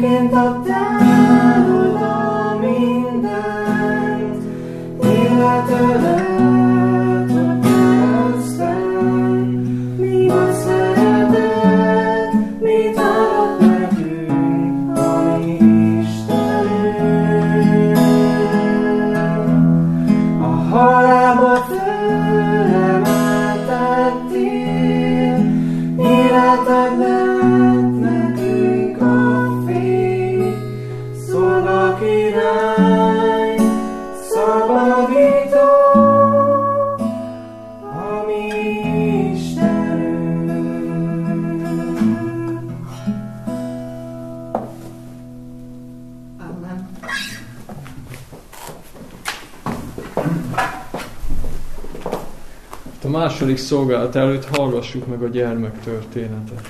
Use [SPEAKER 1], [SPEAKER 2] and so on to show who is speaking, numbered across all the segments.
[SPEAKER 1] Önként adtál oda mindent, életedet, hogy kereszten. Mi a szeretet, mit adott nekünk a mi Istenünk. A halálba felemeltettél, életed lett nekünk a fény, szolgakirály, szabadító, a mi Istenünk. Amen.
[SPEAKER 2] A második szolgálat előtt hallgassuk meg a gyermek történetet.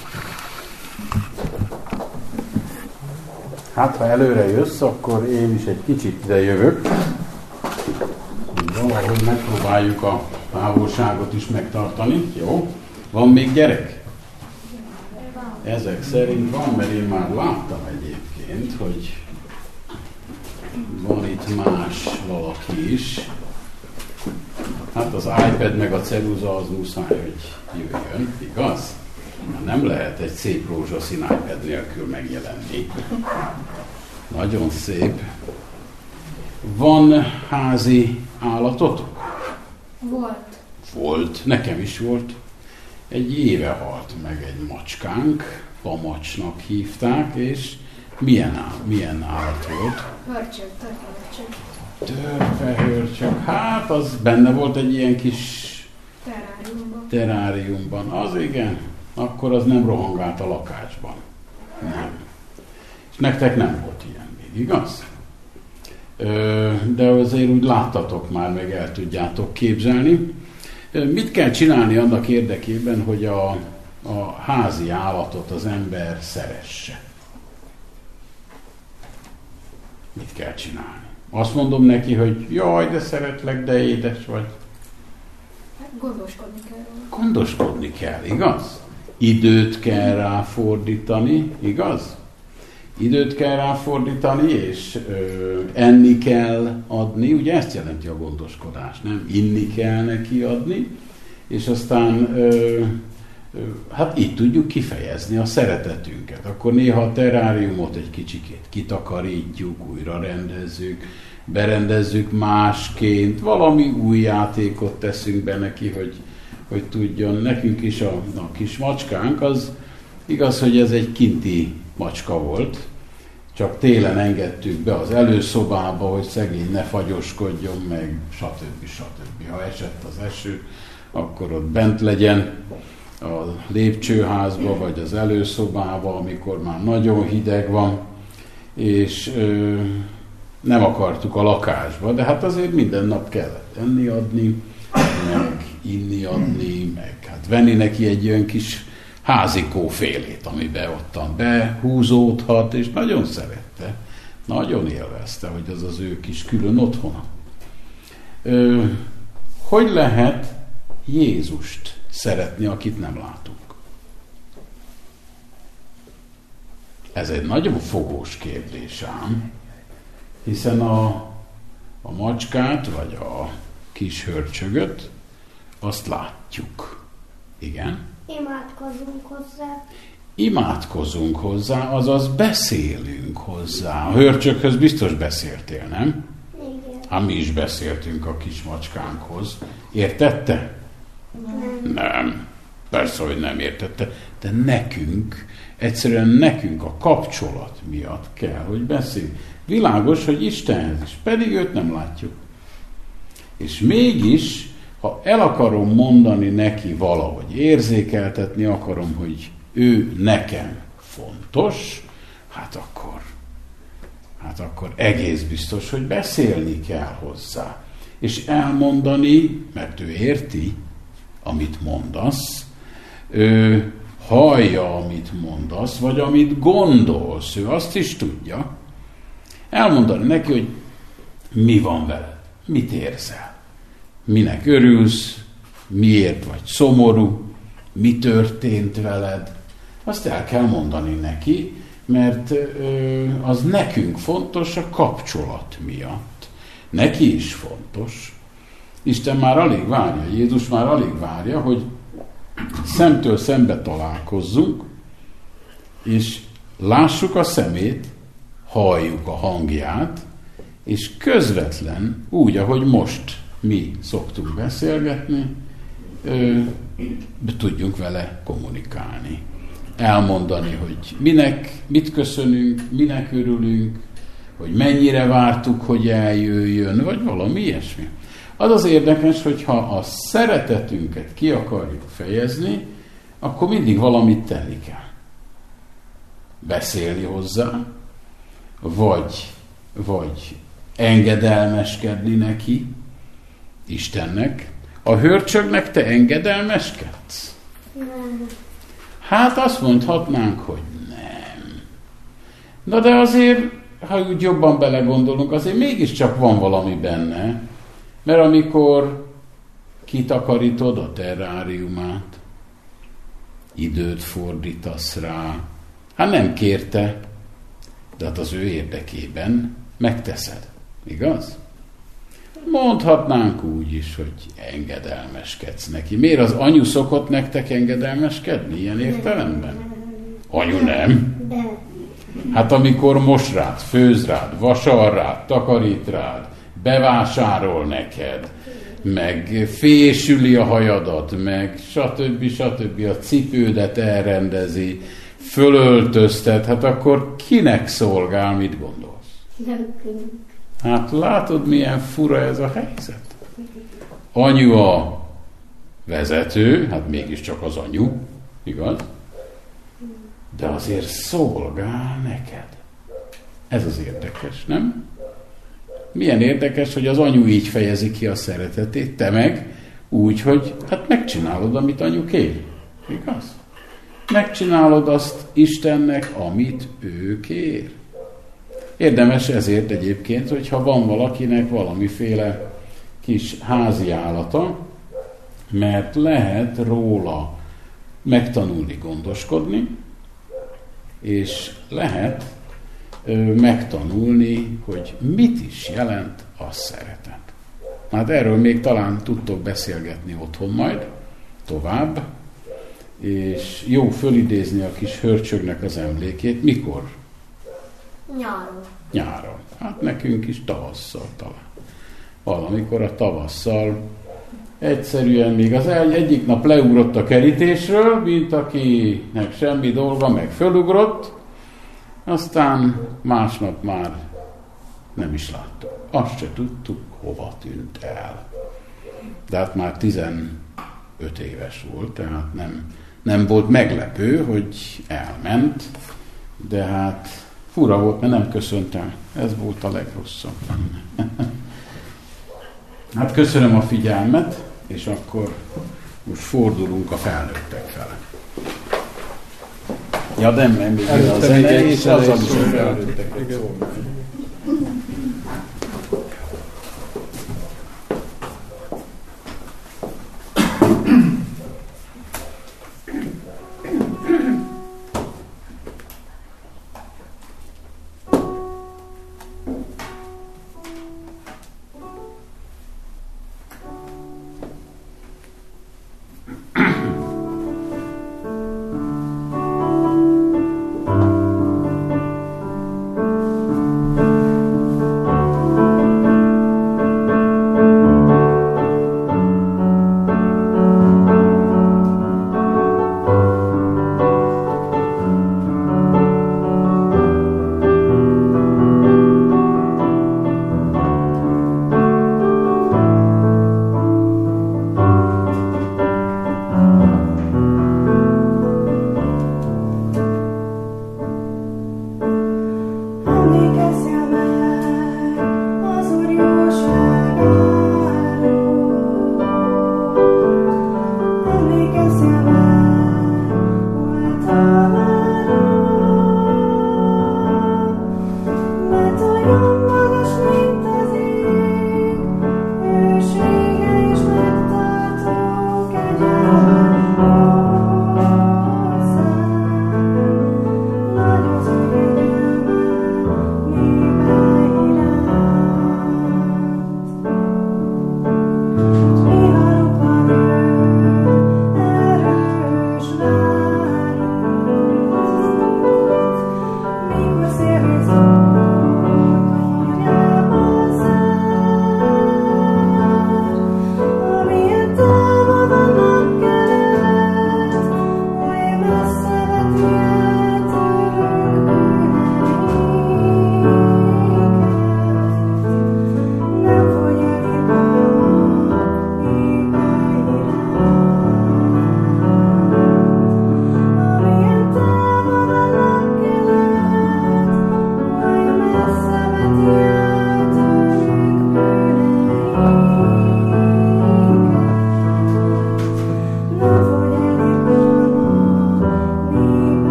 [SPEAKER 3] Hát, ha előre jössz, akkor én is egy kicsit ide jövök. Valahogy megpróbáljuk a távolságot is megtartani. Jó? Van még gyerek? Ezek szerint van, mert én már láttam egyébként, hogy van itt más valaki is. Hát az iPad meg a ceruza az muszáj, hogy jöjjön, igaz? Nem lehet egy szép rózsaszín iPad nélkül megjelenni. Nagyon szép. Van házi állatotok? Volt. Nekem is volt. Egy éve halt meg egy macskánk, Pamacsnak hívták, és milyen állat volt?
[SPEAKER 4] Hörcsög.
[SPEAKER 3] Törpehörcsög. Hát az benne volt egy ilyen kis teráriumban. Az igen. Akkor az nem rohangált a lakásban. Nem. És nektek nem volt ilyen még, igaz? De azért úgy láttatok már, meg el tudjátok képzelni. Mit kell csinálni annak érdekében, hogy a házi állatot az ember szeresse? Mit kell csinálni? Azt mondom neki, hogy jaj, de szeretlek, de édes vagy.
[SPEAKER 4] Gondoskodni kell róla.
[SPEAKER 3] Gondoskodni kell, igaz? Időt kell ráfordítani, igaz? Időt kell ráfordítani, és enni kell adni, ugye ezt jelenti a gondoskodás, nem? Inni kell neki adni, és aztán hát így tudjuk kifejezni a szeretetünket. Akkor néha a teráriumot egy kicsikét kitakarítjuk, újra rendezzük, berendezzük másként, valami új játékot teszünk be neki, hogy tudjon. Nekünk is a kis macskánk, az igaz, hogy ez egy kinti macska volt, csak télen engedtük be az előszobába, hogy szegény ne fagyoskodjon meg, stb. Ha esett az eső, akkor ott bent legyen a lépcsőházba, vagy az előszobába, amikor már nagyon hideg van, és nem akartuk a lakásba, de hát azért minden nap kellett enni adni, meg inni adni, meg hát venni neki egy olyan kis házikófélét, amiben ottan behúzódhat, és nagyon szerette, nagyon élvezte, hogy az az ő kis külön otthona. Hogy lehet Jézust szeretni, akit nem látunk? Ez egy nagyon fogós kérdés ám, hiszen a macskát, vagy a kis hörcsögöt, azt látjuk. Igen? Imádkozunk hozzá, azaz beszélünk hozzá. A hörcsöghöz biztos beszéltél, nem?
[SPEAKER 5] Igen.
[SPEAKER 3] Hát mi is beszéltünk a kis macskánkhoz. Értette? Nem. Persze, hogy nem értette. De egyszerűen nekünk a kapcsolat miatt kell, hogy beszéljünk. Világos, hogy Istenhez is, pedig őt nem látjuk. És mégis, ha el akarom mondani neki valahogy, érzékeltetni akarom, hogy ő nekem fontos, hát akkor egész biztos, hogy beszélni kell hozzá. És elmondani, mert ő érti, amit mondasz, ő hallja, amit mondasz, vagy amit gondolsz, ő azt is tudja. Elmondani neki, hogy mi van veled, mit érzel, minek örülsz, miért vagy szomorú, mi történt veled. Azt el kell mondani neki, mert az nekünk fontos a kapcsolat miatt. Neki is fontos. Isten már alig várja, Jézus már alig várja, hogy szemtől szembe találkozzunk, és lássuk a szemét, halljuk a hangját, és közvetlen, úgy, ahogy most mi szoktunk beszélgetni, tudjunk vele kommunikálni. Elmondani, hogy mit köszönünk, minek örülünk, hogy mennyire vártuk, hogy eljöjjön, vagy valami ilyesmi. Az az érdekes, hogyha a szeretetünket ki akarjuk fejezni, akkor mindig valamit tenni kell. Beszélni hozzá, vagy engedelmeskedni neki, Istennek. A hörcsögnek te engedelmeskedsz?
[SPEAKER 4] Nem.
[SPEAKER 3] Hát azt mondhatnánk, hogy nem. Na de azért, ha úgy jobban belegondolunk, azért mégiscsak van valami benne, mert amikor kitakarítod a terráriumát, időt fordítasz rá, hát nem kérte, de hát az ő érdekében megteszed. Igaz? Mondhatnánk úgy is, hogy engedelmeskedsz neki. Miért az anyu szokott nektek engedelmeskedni ilyen értelemben? Anyu nem?
[SPEAKER 4] De.
[SPEAKER 3] Hát amikor mos rád, főz rád, vasal rád, takarít rád, bevásárol neked, meg fésüli a hajadat, meg stb. A cipődet elrendezi, fölöltöztet, hát akkor kinek szolgál, mit gondolsz?
[SPEAKER 4] Nekünk.
[SPEAKER 3] Hát látod, milyen fura ez a helyzet? Anyu a vezető, hát mégiscsak az anyu, igaz? De azért szolgál neked. Ez az érdekes, nem? Milyen érdekes, hogy az anyu így fejezi ki a szeretetét, te meg úgy, hogy hát megcsinálod, amit anyu kér. Igaz? Megcsinálod azt Istennek, amit ő kér. Érdemes ezért egyébként, hogyha van valakinek valamiféle kis házi állata, mert lehet róla megtanulni gondoskodni, és lehet megtanulni, hogy mit is jelent a szeretet. Hát erről még talán tudtok beszélgetni otthon majd, tovább, és jó fölidézni a kis hörcsögnek az emlékét. Mikor?
[SPEAKER 4] Nyáron.
[SPEAKER 3] Nyáron. Hát nekünk is tavasszal talán. Valamikor a tavasszal egyszerűen még az egyik nap leugrott a kerítésről, mint akinek semmi dolga, meg fölugrott, aztán másnap már nem is láttuk. Azt se tudtuk, hova tűnt el. De hát már 15 éves volt, tehát nem volt meglepő, hogy elment, de hát fura volt, mert nem köszönt el. Ez volt a legrosszabb. Hát köszönöm a figyelmet, és akkor most fordulunk a felnőttek fele. Ja, nem még a zene, és azzal is a felnőtteket szólnak.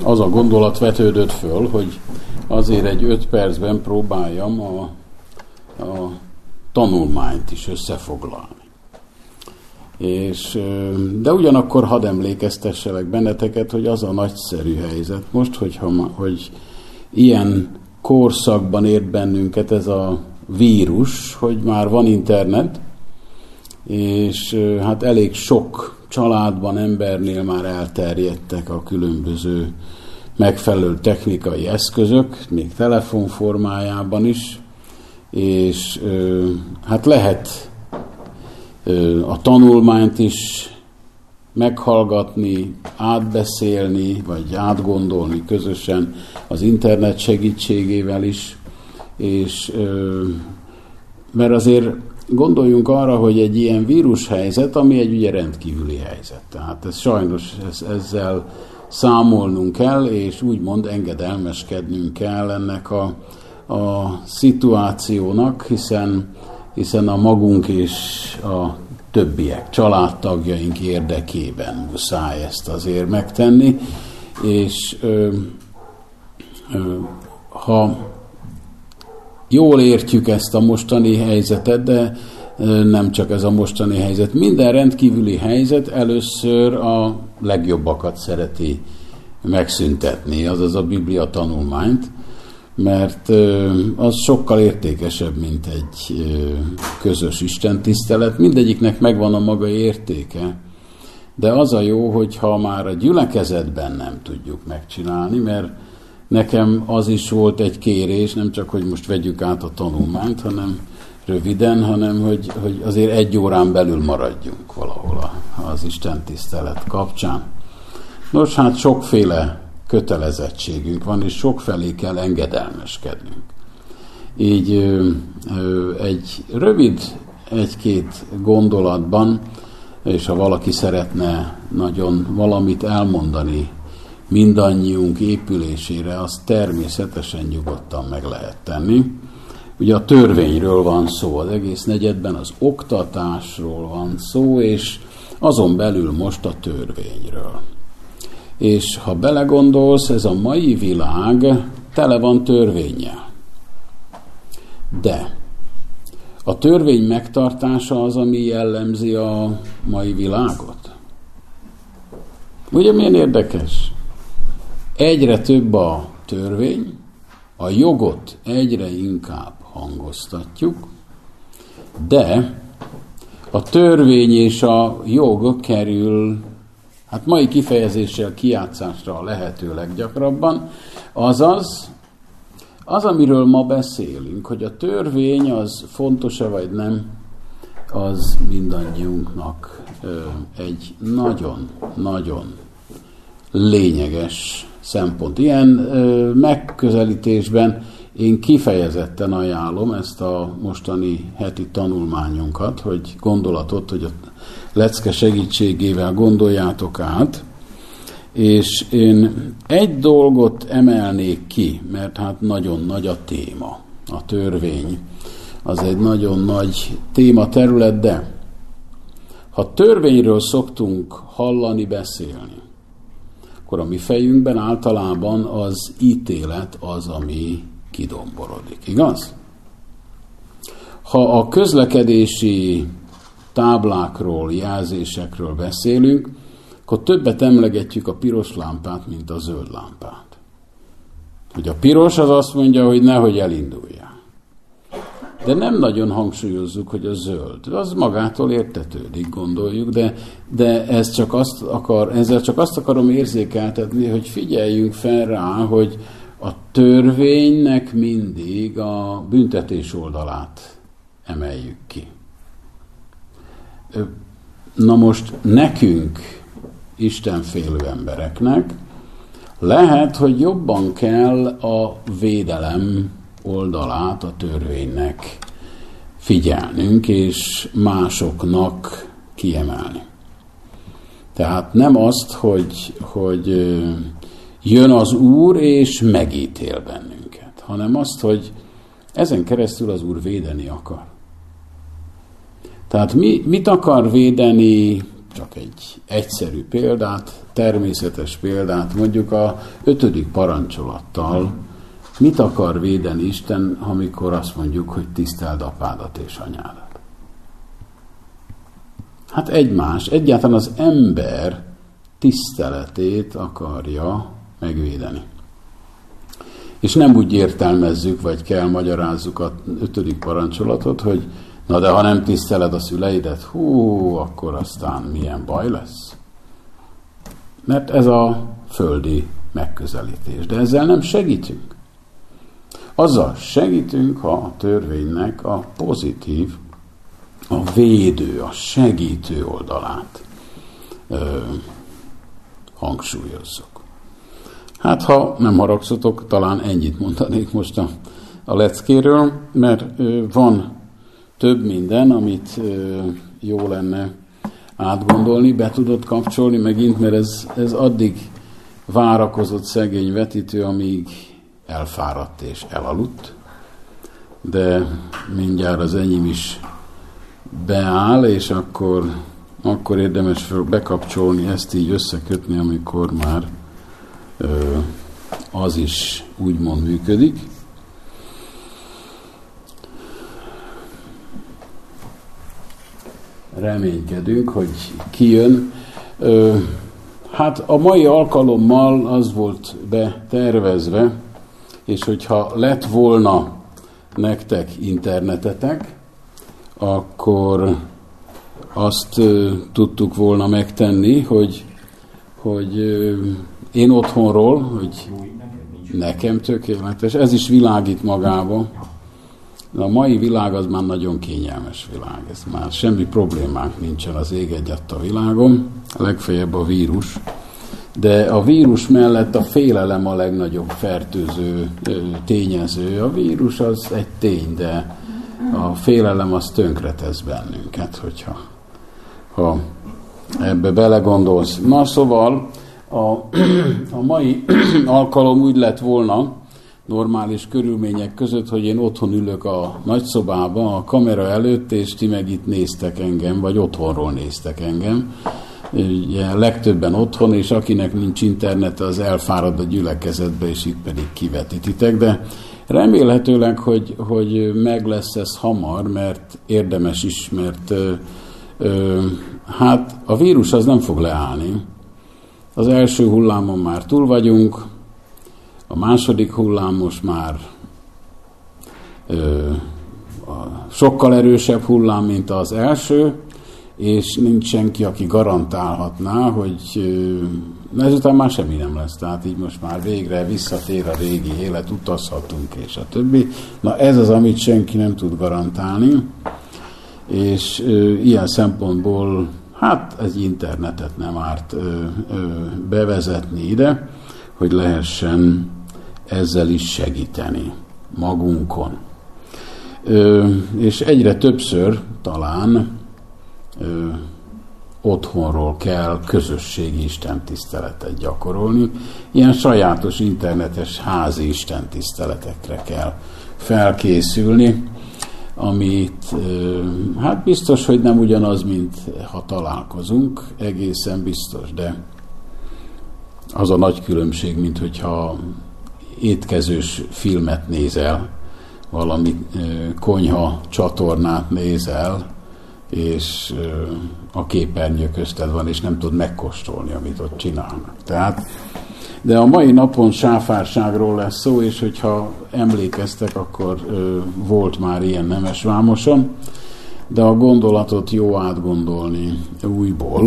[SPEAKER 3] az a gondolat vetődött föl, hogy azért egy 5 percben próbáljam a tanulmányt is összefoglalni. De ugyanakkor hadd emlékeztesselek benneteket, hogy az a nagyszerű helyzet most, hogy ilyen korszakban ért bennünket ez a vírus, hogy már van internet, és hát elég sok családban, embernél már elterjedtek a különböző megfelelő technikai eszközök, még telefon formájában is, és hát lehet a tanulmányt is meghallgatni, átbeszélni, vagy átgondolni közösen az internet segítségével is, és mert azért gondoljunk arra, hogy egy ilyen vírushelyzet, ami egy ugye rendkívüli helyzet. Tehát ez sajnos ezzel számolnunk kell, és úgymond engedelmeskednünk kell ennek a szituációnak, hiszen a magunk és a többiek, családtagjaink érdekében muszáj ezt azért megtenni, és ha jól értjük ezt a mostani helyzetet, de nem csak ez a mostani helyzet, minden rendkívüli helyzet először a legjobbakat szereti megszüntetni, azaz a Biblia tanulmányt, mert az sokkal értékesebb, mint egy közös istentisztelet. Mindegyiknek megvan a maga értéke, de az a jó, hogyha már a gyülekezetben nem tudjuk megcsinálni, mert nekem az is volt egy kérés, nem csak, hogy most vegyük át a tanulmányt, hanem röviden, hanem, hogy azért 1 órán belül maradjunk valahol az istentisztelet kapcsán. Nos, hát sokféle kötelezettségünk van, és sokfelé kell engedelmeskednünk. Így egy rövid 1-2 gondolatban, és ha valaki szeretne nagyon valamit elmondani mindannyiunk épülésére, azt természetesen nyugodtan meg lehet tenni. Ugye a törvényről van szó, az egész negyedben az oktatásról van szó, és azon belül most a törvényről. És ha belegondolsz, ez a mai világ tele van törvénnyel. De a törvény megtartása az, ami jellemzi a mai világot. Ugye milyen érdekes? Egyre több a törvény, a jogot egyre inkább hangoztatjuk, de a törvény és a jog kerül, hát mai kifejezéssel kijátszásra a lehető leggyakrabban, azaz, amiről ma beszélünk, hogy a törvény az fontos-e vagy nem, az mindannyiunknak egy nagyon-nagyon lényeges szempont. Ilyen megközelítésben én kifejezetten ajánlom ezt a mostani heti tanulmányunkat, hogy gondolatot, hogy a lecke segítségével gondoljátok át, és én egy dolgot emelnék ki, mert hát nagyon nagy a téma, a törvény. Az egy nagyon nagy tématerület, de ha törvényről szoktunk hallani, beszélni, akkor a mi fejünkben általában az ítélet az, ami kidomborodik, igaz? Ha a közlekedési táblákról, jelzésekről beszélünk, akkor többet emlegetjük a piros lámpát, mint a zöld lámpát. Hogy a piros az azt mondja, hogy nehogy elinduljál. De nem nagyon hangsúlyozzuk, hogy a zöld. Az magától értetődik, gondoljuk, de ezzel csak azt akarom érzékeltetni, hogy figyeljünk fel rá, hogy a törvénynek mindig a büntetés oldalát emeljük ki. Na most nekünk, istenfélő embereknek lehet, hogy jobban kell a védelem oldalát a törvénynek figyelnünk, és másoknak kiemelni. Tehát nem azt, hogy jön az Úr, és megítél bennünket, hanem azt, hogy ezen keresztül az Úr védeni akar. Tehát mit akar védeni csak egy egyszerű példát, természetes példát, mondjuk a 5. parancsolattal mit akar védeni Isten, amikor azt mondjuk, hogy tiszteld apádat és anyádat? Hát egyáltalán az ember tiszteletét akarja megvédeni. És nem úgy értelmezzük, vagy kell magyarázzuk a 5. parancsolatot, hogy na de ha nem tiszteled a szüleidet, akkor aztán milyen baj lesz. Mert ez a földi megközelítés. De ezzel nem segítünk. Azzal segítünk, ha a törvénynek a pozitív, a védő, a segítő oldalát hangsúlyozzuk. Hát, ha nem haragszotok, talán ennyit mondanék most a leckéről, mert van több minden, amit jó lenne átgondolni, be tudod kapcsolni megint, mert ez addig várakozott szegény vetítő, amíg elfáradt és elaludt, de mindjárt az enyém is beáll, és akkor érdemes bekapcsolni, ezt így összekötni, amikor már az is úgymond működik. Reménykedünk, hogy kijön. Hát a mai alkalommal az volt betervezve, és hogyha lett volna nektek internetetek, akkor azt tudtuk volna megtenni, hogy én otthonról, hogy nekem tökéletes, ez is világít magába. A mai világ az már nagyon kényelmes világ, ez már semmi problémánk nincsen az ég egyatt a világon, legfeljebb a vírus. De a vírus mellett a félelem a legnagyobb fertőző tényező. A vírus az egy tény, de a félelem az tönkretesz bennünket, ha ebbe belegondolsz. Na szóval a mai alkalom úgy lett volna, normális körülmények között, hogy én otthon ülök a nagyszobában, a kamera előtt, és ti meg itt néztek engem, vagy otthonról néztek engem. Ugye, legtöbben otthon, és akinek nincs internet, az elfárad a gyülekezetbe, és itt pedig kivetítitek, de remélhetőleg, hogy meg lesz ez hamar, mert érdemes is, mert hát a vírus az nem fog leállni. Az első hullámon már túl vagyunk, a második hullám most már sokkal erősebb hullám, mint az első, és nincs senki, aki garantálhatná, hogy ezután már semmi nem lesz. Tehát így most már végre visszatér a régi élet, utazhatunk, és a többi. Na ez az, amit senki nem tud garantálni, és ilyen szempontból hát ez internetet nem árt bevezetni ide, hogy lehessen ezzel is segíteni magunkon. És egyre többször talán otthonról kell közösségi istentiszteletet gyakorolni. Ilyen sajátos internetes házi istentiszteletekre kell felkészülni, amit hát biztos, hogy nem ugyanaz, mint ha találkozunk, egészen biztos, de az a nagy különbség, mint hogyha étkezős filmet nézel, valami konyha csatornát nézel, és a képernyő közted van, és nem tudod megkóstolni, amit ott csinálnak. Tehát, de a mai napon sáfárságról lesz szó, és hogyha emlékeztek, akkor volt már ilyen Nemesvámoson, de a gondolatot jó átgondolni újból.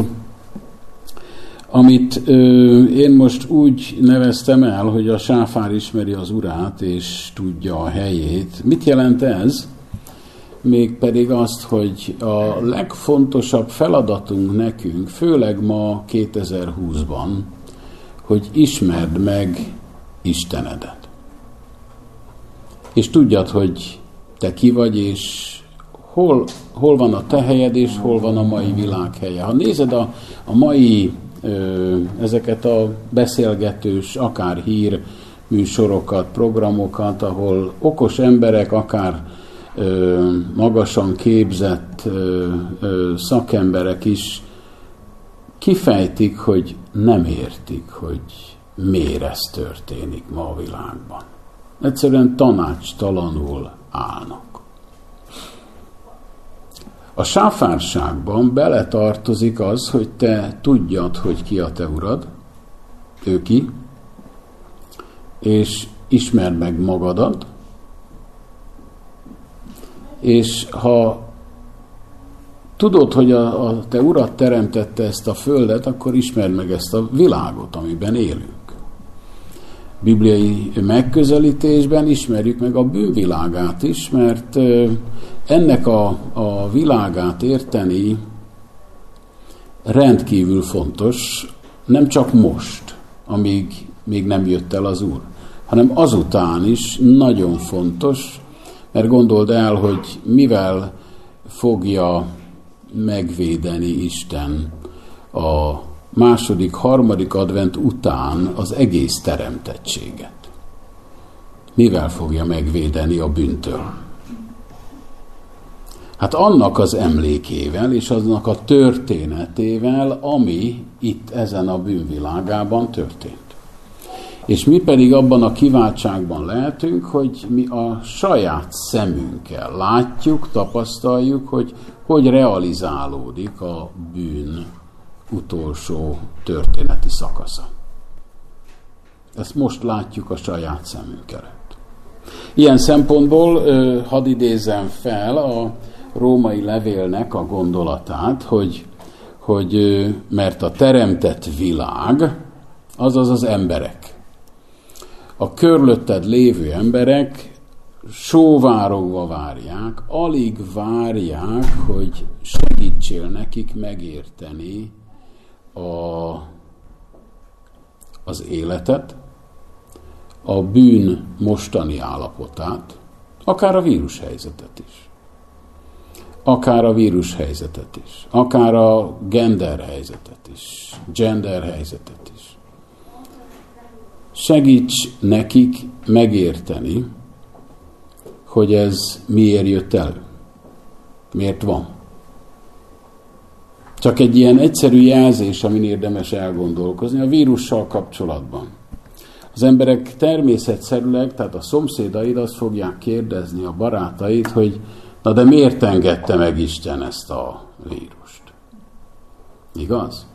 [SPEAKER 3] Amit én most úgy neveztem el, hogy a sáfár ismeri az urát, és tudja a helyét. Mit jelent ez? Mégpedig azt, hogy a legfontosabb feladatunk nekünk, főleg ma 2020-ban, hogy ismerd meg Istenedet. És tudjad, hogy te ki vagy, és hol van a te helyed, és hol van a mai világ helye. Ha nézed a mai ezeket a beszélgetős, akár hír műsorokat, programokat, ahol okos emberek, akár magasan képzett szakemberek is kifejtik, hogy nem értik, hogy miért ez történik ma a világban. Egyszerűen tanácstalanul állnak. A sáfárságban beletartozik az, hogy te tudjad, hogy ki a te urad, ő ki, és ismerd meg magadat, és ha tudod, hogy a te urad teremtette ezt a földet, akkor ismerd meg ezt a világot, amiben élünk. Bibliai megközelítésben ismerjük meg a bűnvilágát is, mert ennek a világát érteni rendkívül fontos, nem csak most, amíg még nem jött el az Úr, hanem azután is nagyon fontos, mert gondold el, hogy mivel fogja megvédeni Isten a második, harmadik advent után az egész teremtettséget. Mivel fogja megvédeni a bűntől? Hát annak az emlékével és annak a történetével, ami itt ezen a bűnvilágában történt. És mi pedig abban a kiváltságban lehetünk, hogy mi a saját szemünkkel látjuk, tapasztaljuk, hogy realizálódik a bűn utolsó történeti szakasza. Ezt most látjuk a saját szemünk előtt. Ilyen szempontból hadd idézzem fel a római levélnek a gondolatát, hogy mert a teremtett világ, azaz az emberek, a körülötted lévő emberek sóvárogva várják, alig várják, hogy segítsél nekik megérteni az életet, a bűn mostani állapotát, akár a vírushelyzetet is. Akár a vírushelyzetet is. Akár a gender helyzetet is. Segíts nekik megérteni, hogy ez miért jött elő. Miért van. Csak egy ilyen egyszerű jelzés, amin érdemes elgondolkozni, a vírussal kapcsolatban. Az emberek természetszerűleg, tehát a szomszédaid azt fogják kérdezni a barátait, hogy na de miért engedte meg Isten ezt a vírust? Igaz?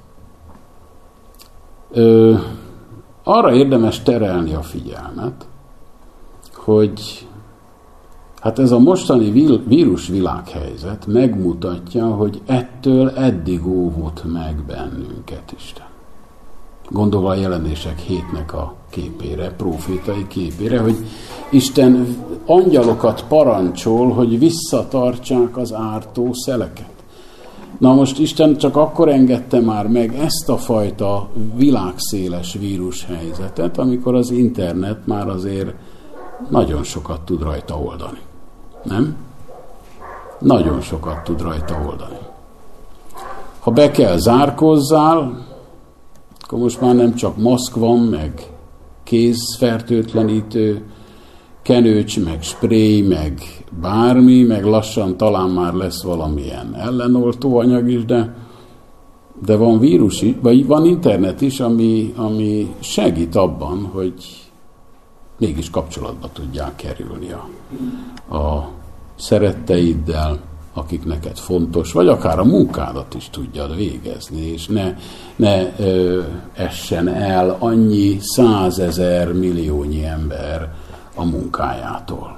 [SPEAKER 3] Arra érdemes terelni a figyelmet, hogy hát ez a mostani vírusvilághelyzet megmutatja, hogy ettől eddig óvott meg bennünket Isten. Gondolva a Jelenések 7-nek a képére, profétai képére, hogy Isten angyalokat parancsol, hogy visszatartsák az ártó szeleket. Na most Isten csak akkor engedte már meg ezt a fajta világszéles vírushelyzetet, amikor az internet már azért nagyon sokat tud rajta oldani. Nem? Nagyon sokat tud rajta oldani. Ha be kell zárkozzál, akkor most már nem csak maszk van, meg kézfertőtlenítő, kenőcs, meg spray, meg bármi, meg lassan talán már lesz valamilyen ellenoltó anyag is, de van vírus is, vagy van internet is, ami segít abban, hogy mégis kapcsolatba tudják kerülni a szeretteiddel, akik neked fontos, vagy akár a munkádat is tudjad végezni, és ne essen el annyi 100 000 milliónyi ember a munkájától.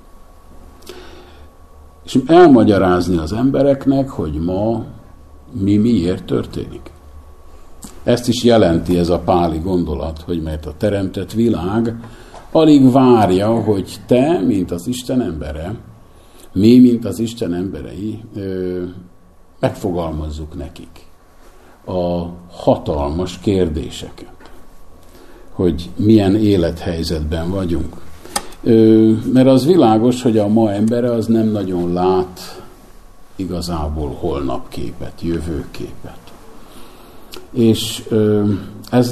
[SPEAKER 3] És elmagyarázni az embereknek, hogy ma mi miért történik. Ezt is jelenti ez a páli gondolat, hogy mert a teremtett világ alig várja, hogy te, mint az Isten embere, mi, mint az Isten emberei, megfogalmazzuk nekik a hatalmas kérdéseket, hogy milyen élethelyzetben vagyunk. Mert az világos, hogy a ma embere az nem nagyon lát igazából holnapképet, jövőképet. És ez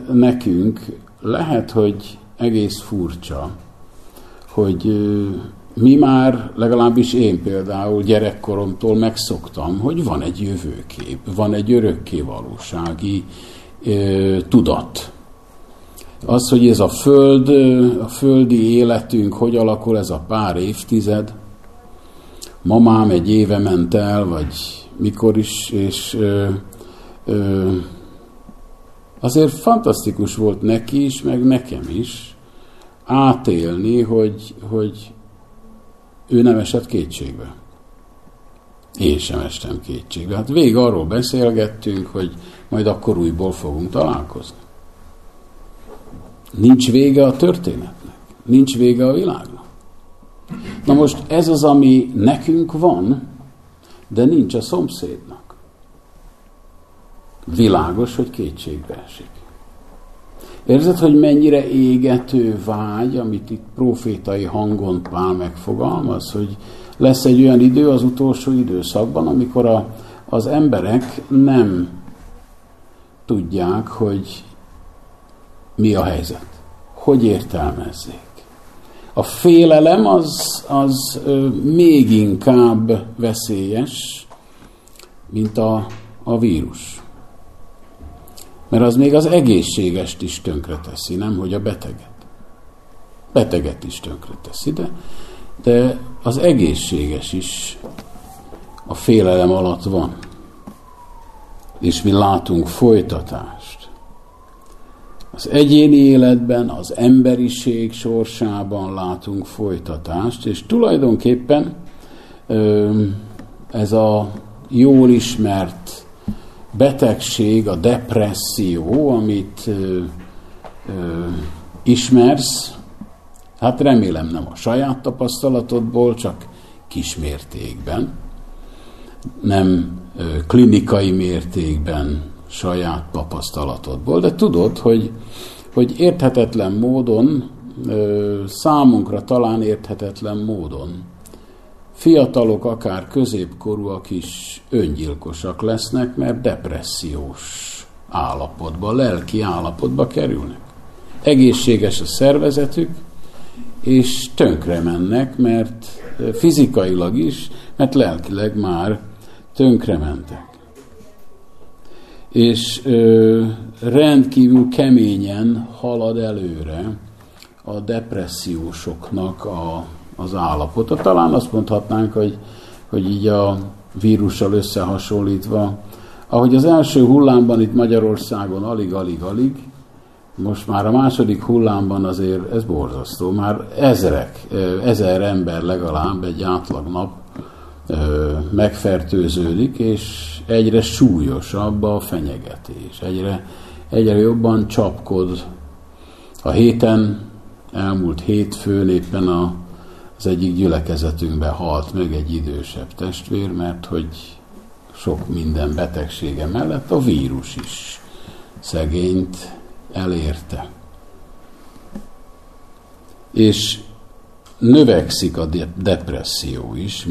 [SPEAKER 3] nekünk lehet, hogy egész furcsa, hogy mi már, legalábbis én például gyerekkoromtól megszoktam, hogy van egy jövőkép, van egy örökkévalósági tudat. Az, hogy ez a föld, a földi életünk, hogy alakul ez a pár évtized, mamám egy éve ment el, vagy mikor is, és azért fantasztikus volt neki is, meg nekem is átélni, hogy ő nem esett kétségbe. Én sem estem kétségbe. Hát végig arról beszélgettünk, hogy majd akkor újból fogunk találkozni. Nincs vége a történetnek. Nincs vége a világnak. Na most ez az, ami nekünk van, de nincs a szomszédnak. Világos, hogy kétségbe esik. Érzed, hogy mennyire égető vágy, amit itt profétai hangon Pál megfogalmaz, hogy lesz egy olyan idő az utolsó időszakban, amikor az emberek nem tudják, hogy mi a helyzet, hogy értelmezzék. A félelem az még inkább veszélyes, mint a vírus. Mert az még az egészségest is tönkreteszi, nem hogy a beteget. Beteget is tönkreteszi, de az egészséges is a félelem alatt van. És mi látunk folytatást. Az egyéni életben, az emberiség sorsában látunk folytatást, és tulajdonképpen ez a jól ismert betegség, a depresszió, amit ismersz, hát remélem nem a saját tapasztalatodból, csak kismértékben, nem klinikai mértékben saját tapasztalatodból, de tudod, hogy érthetetlen módon, számunkra talán érthetetlen módon fiatalok, akár középkorúak is öngyilkosak lesznek, mert depressziós állapotba, lelki állapotba kerülnek. Egészséges a szervezetük, és tönkre mennek, mert fizikailag is, mert lelkileg már tönkre mentek. És rendkívül keményen halad előre a depressziósoknak az állapota. Talán azt mondhatnánk, hogy így a vírussal összehasonlítva, ahogy az első hullámban itt Magyarországon alig, most már a második hullámban azért ez borzasztó. Már 1000 ember legalább egy átlag nap megfertőződik, és egyre súlyosabb a fenyegetés. Egyre jobban csapkod. A elmúlt hétfőn éppen az egyik gyülekezetünkben halt meg egy idősebb testvér, mert hogy sok minden betegsége mellett a vírus is szegényt elérte. És növekszik a depresszió is,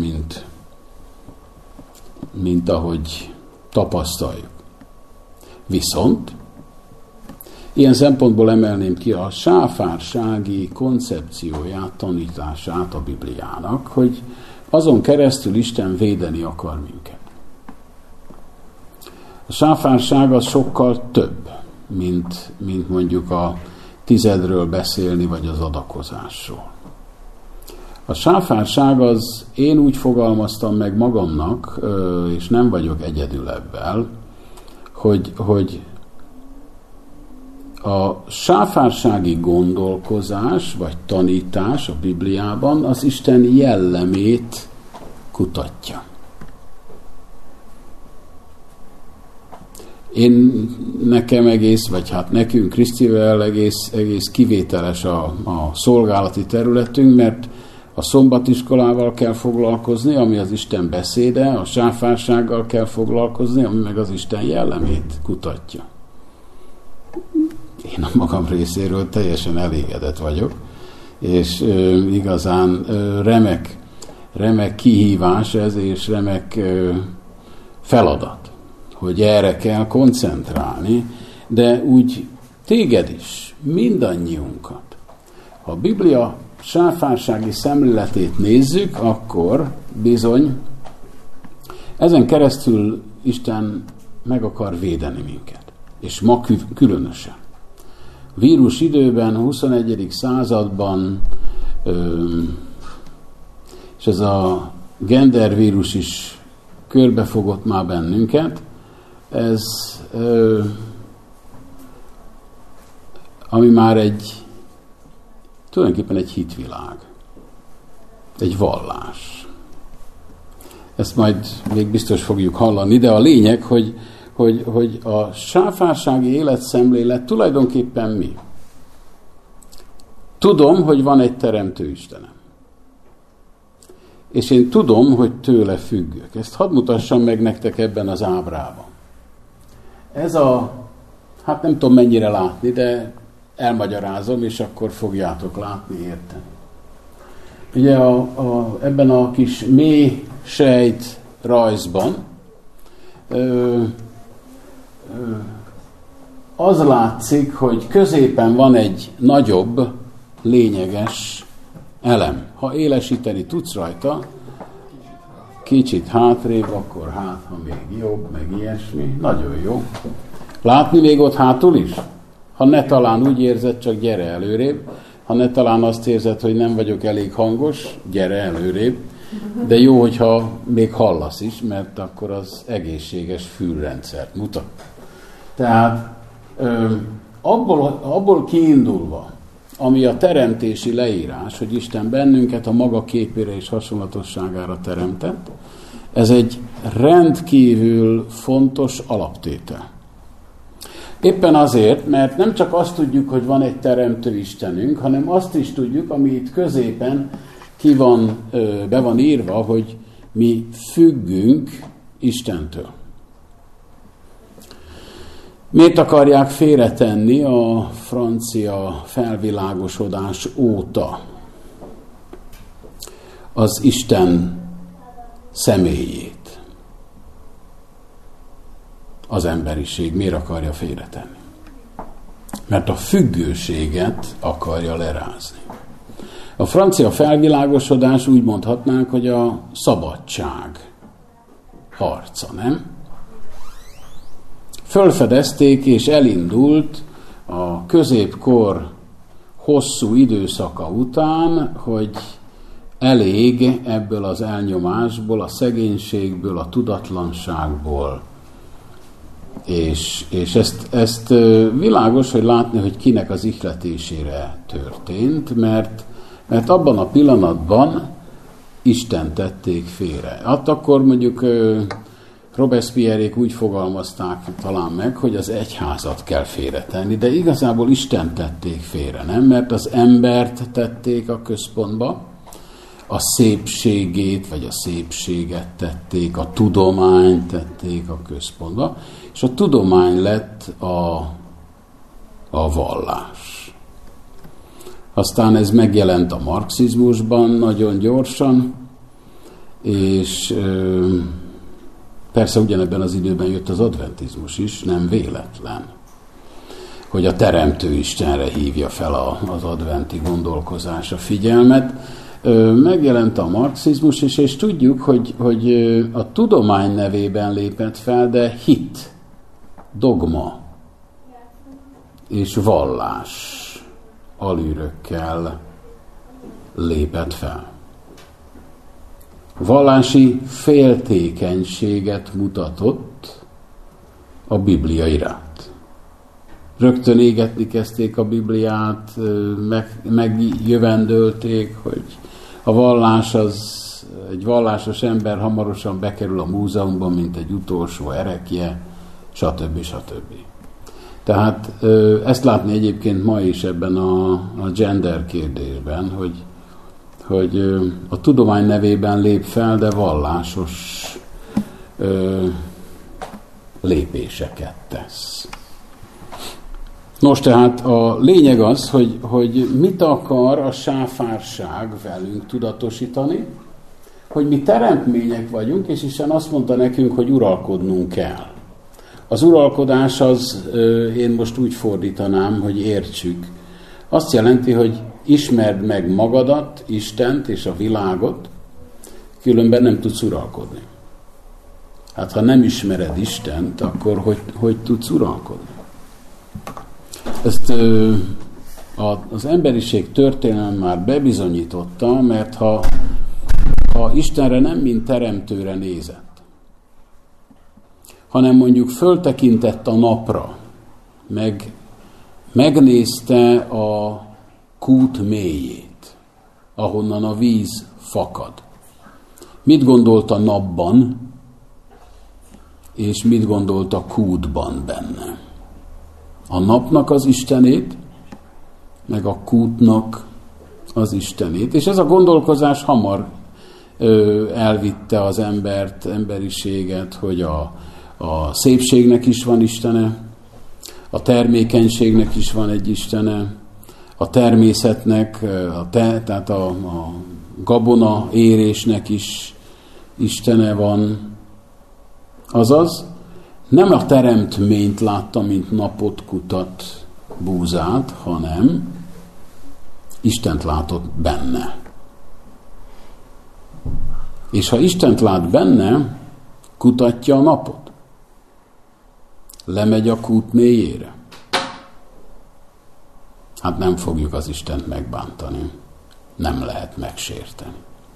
[SPEAKER 3] mint ahogy tapasztaljuk. Viszont ilyen szempontból emelném ki a sáfársági koncepcióját, tanítását a Bibliának, hogy azon keresztül Isten védeni akar minket. A sáfárság az sokkal több, mint mondjuk a tizedről beszélni, vagy az adakozásról. A sáfárság az, én úgy fogalmaztam meg magamnak, és nem vagyok egyedül ebben, hogy a sáfársági gondolkozás, vagy tanítás a Bibliában az Isten jellemét kutatja. Nekem vagy hát nekünk Krisztivel egész kivételes a szolgálati területünk, mert a szombatiskolával kell foglalkozni, ami az Isten beszéde, a sáfársággal kell foglalkozni, ami meg az Isten jellemét kutatja. Én a magam részéről teljesen elégedett vagyok, és igazán remek kihívás ez, és remek feladat, hogy erre kell koncentrálni, de úgy téged is, mindannyiunkat. Ha a Biblia sáfársági szemléletét nézzük, akkor bizony ezen keresztül Isten meg akar védeni minket. És ma különösen. Vírus időben, 21. században, és ez a gendervírus is körbefogott már bennünket, ez, ami már tulajdonképpen egy hitvilág, egy vallás. Ezt majd még biztos fogjuk hallani, de a lényeg, hogy a sáfársági életszemlélet tulajdonképpen mi? Tudom, hogy van egy teremtő Istenem. És én tudom, hogy tőle függök. Ezt hadd mutassam meg nektek ebben az ábrában. Ez hát nem tudom mennyire látni, de elmagyarázom, és akkor fogjátok látni, érteni. Ugye ebben a kis mély sejt rajzban az látszik, hogy középen van egy nagyobb, lényeges elem. Ha élesíteni tudsz rajta, kicsit hátrébb, akkor ha még jobb, meg ilyesmi. Nagyon jó. Látni még ott hátul is? Ha ne talán úgy érzed, csak gyere előrébb. Ha ne talán azt érzed, hogy nem vagyok elég hangos, gyere előrébb. De jó, hogyha még hallasz is, mert akkor az egészséges fülrendszert mutat. Tehát abból kiindulva, ami a teremtési leírás, hogy Isten bennünket a maga képére és hasonlatosságára teremtett, ez egy rendkívül fontos alaptétel. Éppen azért, mert nem csak azt tudjuk, hogy van egy teremtő Istenünk, hanem azt is tudjuk, ami itt középen be van írva, hogy mi függünk Istentől. Miért akarják félretenni a francia felvilágosodás óta az Isten személyét? Az emberiség miért akarja félretenni? Mert a függőséget akarja lerázni. A francia felvilágosodás úgy mondhatnánk, hogy a szabadság harca, nem? Fölfedezték és elindult a középkor hosszú időszaka után, hogy elég ebből az elnyomásból, a szegénységből, a tudatlanságból. És ezt világos, hogy látni, hogy kinek az ihletésére történt, mert abban a pillanatban Isten tették félre. Akkor mondjuk Robespierre-ék úgy fogalmazták talán meg, hogy az egyházat kell félretenni, de igazából Isten tették félre, nem? Mert az embert tették a központba, a szépségét, vagy a szépséget tették, a tudományt tették a központba, és a tudomány lett a vallás. Aztán ez megjelent a marxizmusban nagyon gyorsan, és persze ugyanebben az időben jött az adventizmus is, nem véletlen, hogy a Teremtő Istenre hívja fel az adventi gondolkozás a figyelmet. Megjelent a marxizmus is, és tudjuk, hogy a tudomány nevében lépett fel, de hit, dogma és vallás alűrökkel lépett fel. Vallási féltékenységet mutatott a Biblia iránt. Rögtön égetni kezdték a Bibliát, megjövendölték, hogy a vallás egy vallásos ember hamarosan bekerül a múzeumban, mint egy utolsó erekje, stb. Stb. Tehát ezt látni egyébként ma is ebben a gender kérdésben, hogy a tudomány nevében lép fel, de vallásos lépéseket tesz. Nos, tehát a lényeg az, hogy mit akar a sáfárság velünk tudatosítani, hogy mi teremtmények vagyunk, és Isten azt mondta nekünk, hogy uralkodnunk kell. Az uralkodás az, én most úgy fordítanám, hogy értsük, azt jelenti, hogy ismerd meg magadat, Istent és a világot, különben nem tudsz uralkodni. Hát ha nem ismered Istent, akkor hogy tudsz uralkodni? Ezt az emberiség történelme már bebizonyította, mert ha Istenre nem mint teremtőre nézett, hanem mondjuk föltekintett a napra, megnézte a kút mélyét, ahonnan a víz fakad. Mit gondolt a napban, és mit gondolt a kútban benne? A napnak az Istenét, meg a kútnak az Istenét. És ez a gondolkozás hamar elvitte az emberiséget, hogy a szépségnek is van Istene, a termékenységnek is van egy Istene, a természetnek, tehát a gabona érésnek is Istene van. Azaz, nem a teremtményt látta, mint napot, kutat, búzát, hanem Istent látott benne. És ha Istent lát benne, kutatja a napot. Lemegy a kút mélyére. Hát nem fogjuk az Istent megbántani. Nem lehet megsérteni.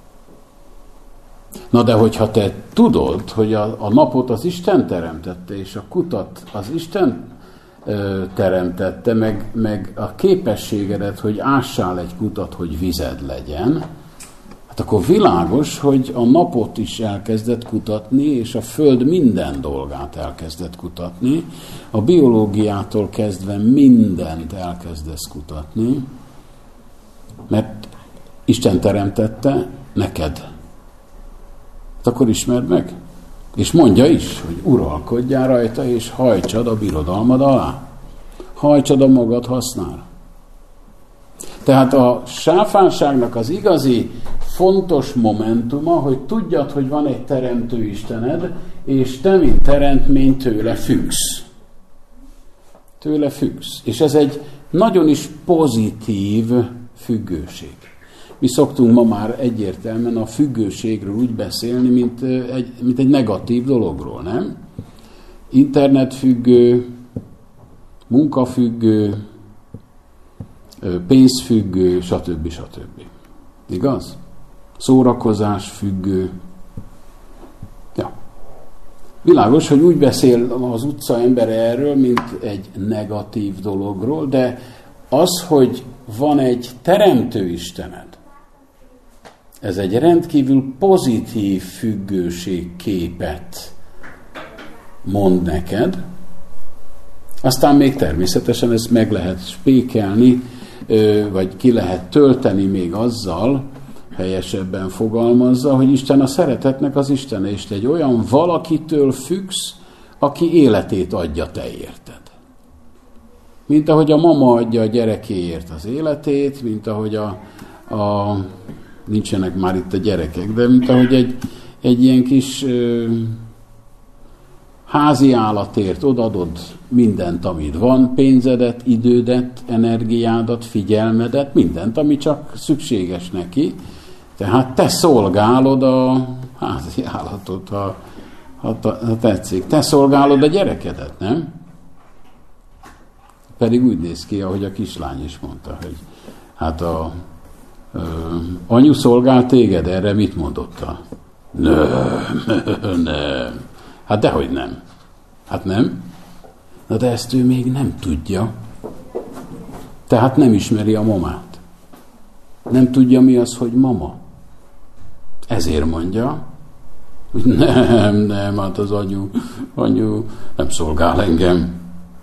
[SPEAKER 3] Na de hogyha te tudod, hogy a napot az Isten teremtette, és a kutat az Isten teremtette, meg a képességedet, hogy ássál egy kutat, hogy vized legyen, hát akkor világos, hogy a napot is elkezdett kutatni, és a Föld minden dolgát elkezdett kutatni, a biológiától kezdve mindent elkezdesz kutatni, mert Isten teremtette neked. Akkor ismerd meg, és mondja is, hogy uralkodjál rajta, és hajtsad a birodalmad alá. Hajtsad a magad hasznára. Tehát a sáfánságnak az igazi fontos momentuma, hogy tudjad, hogy van egy teremtő Istened, és te, mint teremtmény, tőle függsz. Tőle függsz. És ez egy nagyon is pozitív függőség. Mi szoktunk ma már egyértelműen a függőségről úgy beszélni, mint egy negatív dologról, nem? Internetfüggő, munkafüggő, pénzfüggő, stb. Igaz? Szórakozás függő. Ja. Világos, hogy úgy beszél az utca embere erről, mint egy negatív dologról, de az, hogy van egy teremtő Istened, ez egy rendkívül pozitív függőségképet mond neked. Aztán még természetesen ezt meg lehet spékelni, vagy ki lehet tölteni még azzal, helyesebben fogalmazza, hogy Isten a szeretetnek az Istene, és te egy olyan valakitől függsz, aki életét adja te érted. Mint ahogy a mama adja a gyerekéért az életét, mint ahogy nincsenek már itt a gyerekek, de mint ahogy egy ilyen kis házi állatért odaadod mindent, amit van, pénzedet, idődet, energiádat, figyelmedet, mindent, ami csak szükséges neki. Tehát te szolgálod a házi állatot, ha tetszik. Te szolgálod a gyerekedet, nem? Pedig úgy néz ki, ahogy a kislány is mondta, hogy hát anyu szolgál téged, erre mit mondotta? Nem. Hát dehogy nem. Hát nem. Na de ezt ő még nem tudja. Tehát nem ismeri a mamát. Nem tudja, mi az, hogy mama. Ezért mondja, hogy nem, hát az anyu nem szolgál engem.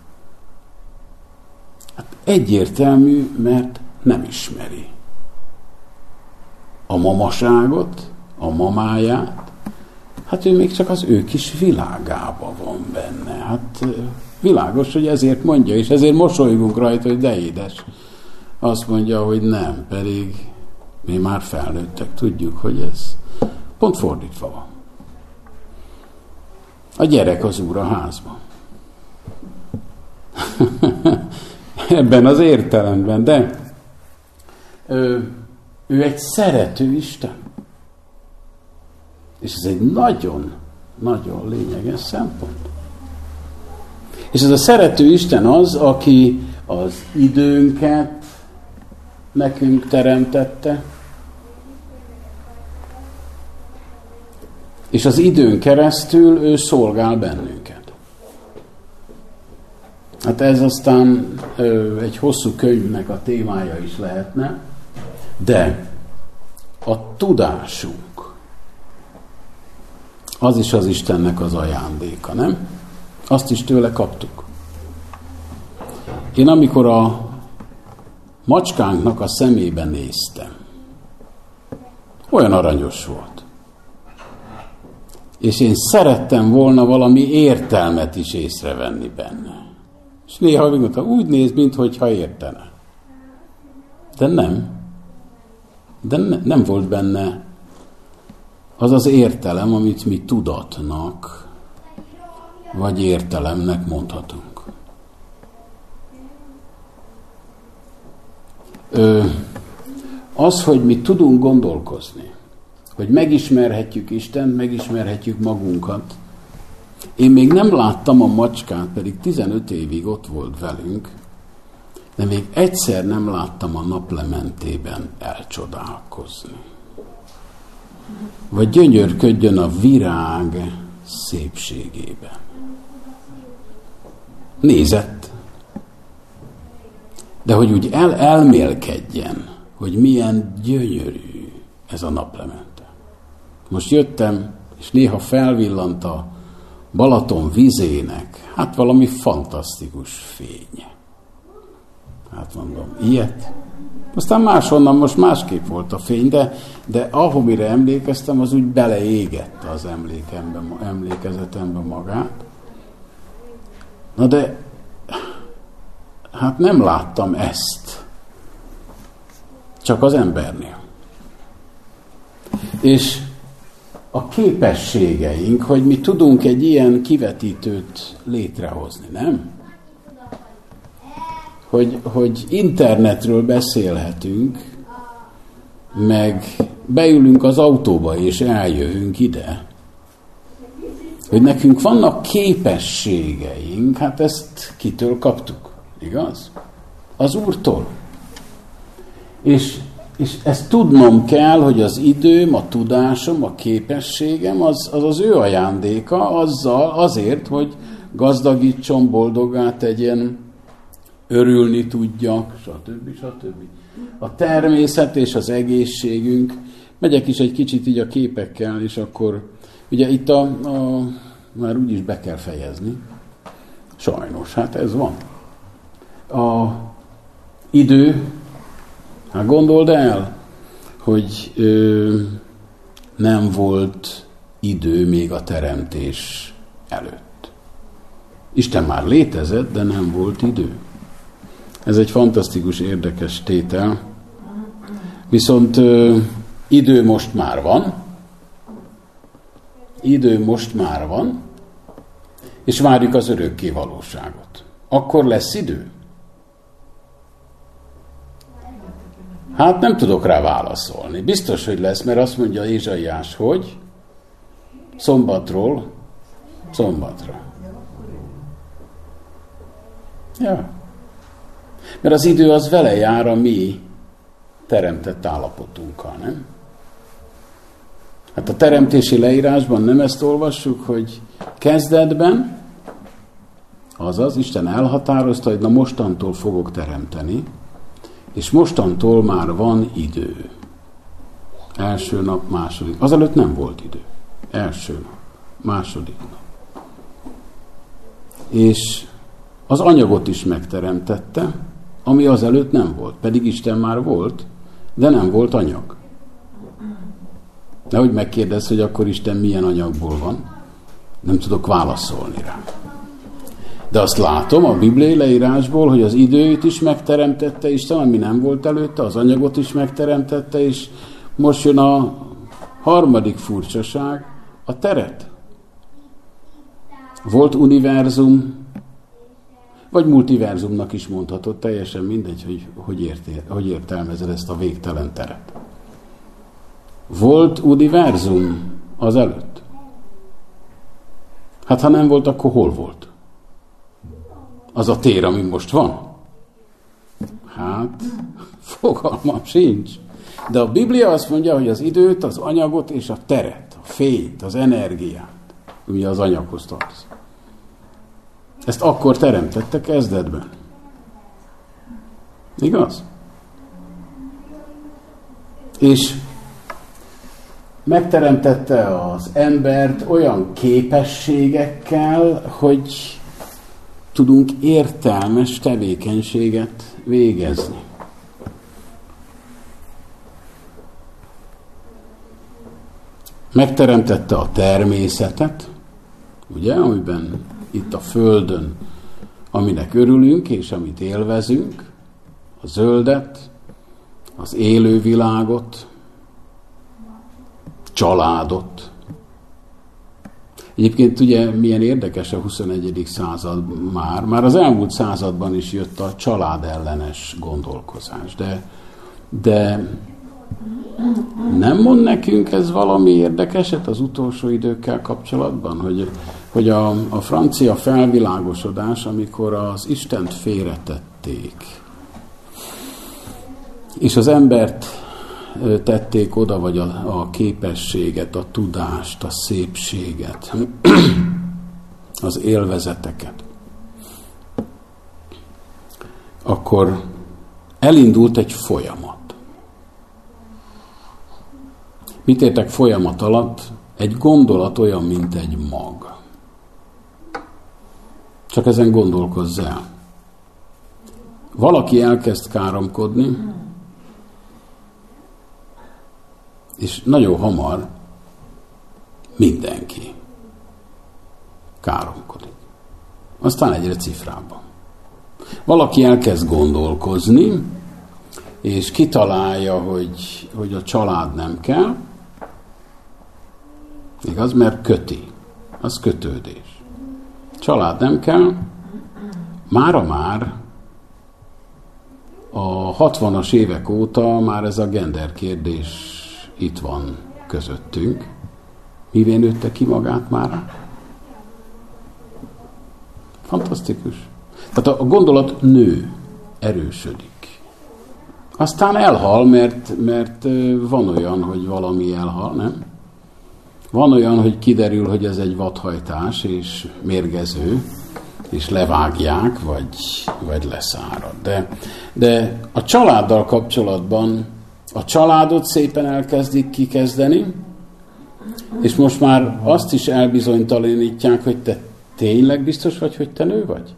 [SPEAKER 3] Hát egyértelmű, mert nem ismeri a mamaságot, a mamáját. Hát ő még csak az ő kis világában van benne. Hát világos, hogy ezért mondja, és ezért mosolygunk rajta, hogy de édes. Azt mondja, hogy nem, pedig mi már felnőttek, tudjuk, hogy ez pont fordítva van. A gyerek az úr a házban. Ebben az értelemben, de ő egy szerető Isten. És ez egy nagyon, nagyon lényeges szempont. És ez a szerető Isten az, aki az időnket nekünk teremtette, és az időn keresztül ő szolgál bennünket. Hát ez aztán egy hosszú könyvnek a témája is lehetne, de a tudásunk az is az Istennek az ajándéka, nem? Azt is tőle kaptuk. Én amikor a macskánknak a szemébe néztem, olyan aranyos volt. És én szerettem volna valami értelmet is észrevenni benne. És néha mondtam, úgy néz, minthogyha értene. De nem. Nem volt benne az az értelem, amit mi tudatnak, vagy értelemnek mondhatunk. Az, hogy mi tudunk gondolkozni, hogy megismerhetjük Istent, megismerhetjük magunkat. Én még nem láttam a macskát, pedig 15 évig ott volt velünk, de még egyszer nem láttam a naplementében elcsodálkozni. Vagy gyönyörködjön a virág szépségében. Nézett. De hogy úgy elmélkedjen, hogy milyen gyönyörű ez a naplemente. Most jöttem, és néha felvillant a Balaton vizének, hát valami fantasztikus fénye. Hát mondom, ilyet? Aztán máshonnan most másképp volt a fény, de ahomire emlékeztem, az úgy beleégette az emlékezetembe magát. Na de, hát nem láttam ezt. Csak az embernél. És a képességeink, hogy mi tudunk egy ilyen kivetítőt létrehozni, nem? Hogy internetről beszélhetünk, meg beülünk az autóba és eljövünk ide. Hogy nekünk vannak képességeink, hát ezt kitől kaptuk, igaz? Az Úrtól. És ezt tudnom kell, hogy az időm, a tudásom, a képességem az ő ajándéka azért, hogy gazdagítson, boldoggá tegyen, örülni tudjak, stb. A természet és az egészségünk. Megyek is egy kicsit így a képekkel, és akkor ugye itt már úgyis be kell fejezni. Sajnos, hát ez van. A idő, hát gondold el, hogy nem volt idő még a teremtés előtt. Isten már létezett, de nem volt idő. Ez egy fantasztikus, érdekes tétel. Viszont idő most már van. Idő most már van, és várjuk az örökké valóságot. Akkor lesz idő? Hát nem tudok rá válaszolni. Biztos, hogy lesz, mert azt mondja Ézsaiás, hogy szombatról szombatra. Ja. Mert az idő az vele jár a mi teremtett állapotunkkal, nem? Hát a teremtési leírásban nem ezt olvassuk, hogy kezdetben, azaz Isten elhatározta, hogy na mostantól fogok teremteni, és mostantól már van idő. Első nap, második. Azelőtt nem volt idő. Első nap, második nap. És az anyagot is megteremtette, ami azelőtt nem volt. Pedig Isten már volt, de nem volt anyag. Nehogy megkérdezz, hogy akkor Isten milyen anyagból van. Nem tudok válaszolni rá. De azt látom a bibliai leírásból, hogy az időt is megteremtette Isten, ami nem volt előtte, az anyagot is megteremtette, és most jön a harmadik furcsaság, a teret. Volt univerzum, Vagy multiverzumnak is mondhatod, teljesen mindegy, hogy értelmezed ezt a végtelen teret. Volt univerzum az előtt? Hát ha nem volt, akkor hol volt? Az a tér, ami most van? Hát, fogalmam sincs. De a Biblia azt mondja, hogy az időt, az anyagot és a teret, a fényt, az energiát, ami az anyaghoz tartozik. Ezt akkor teremtette kezdetben. Igaz? És megteremtette az embert olyan képességekkel, hogy tudunk értelmes tevékenységet végezni. Megteremtette a természetet, ugye, amiben itt a Földön, aminek örülünk és amit élvezünk, a zöldet, az élővilágot, családot. Egyébként ugye milyen érdekes a 21. század már az elmúlt században is jött a családellenes gondolkozás, de nem mond nekünk ez valami érdekeset az utolsó időkkel kapcsolatban, hogy a francia felvilágosodás, amikor az Istent félretették, és az embert tették oda, vagy a képességet, a tudást, a szépséget, az élvezeteket, akkor elindult egy folyamat. Mit értek folyamat alatt? Egy gondolat olyan, mint egy mag. Csak ezen gondolkozz el. Valaki elkezd káromkodni, és nagyon hamar mindenki káromkodik. Aztán egyre cifrában. Valaki elkezd gondolkozni, és kitalálja, hogy a család nem kell, igaz, mert köti. Az kötődés. Család nem kell, mára már a 60-as évek óta már ez a gender kérdés itt van közöttünk. Mivé nőtte ki magát mára? Fantasztikus. Tehát a gondolat nő, erősödik. Aztán elhal, mert van olyan, hogy valami elhal, nem? Van olyan, hogy kiderül, hogy ez egy vadhajtás, és mérgező, és levágják, vagy leszárad. De a családdal kapcsolatban a családot szépen elkezdik kikezdeni, és most már azt is elbizonytalanítják, hogy te tényleg biztos vagy, hogy te nő vagy?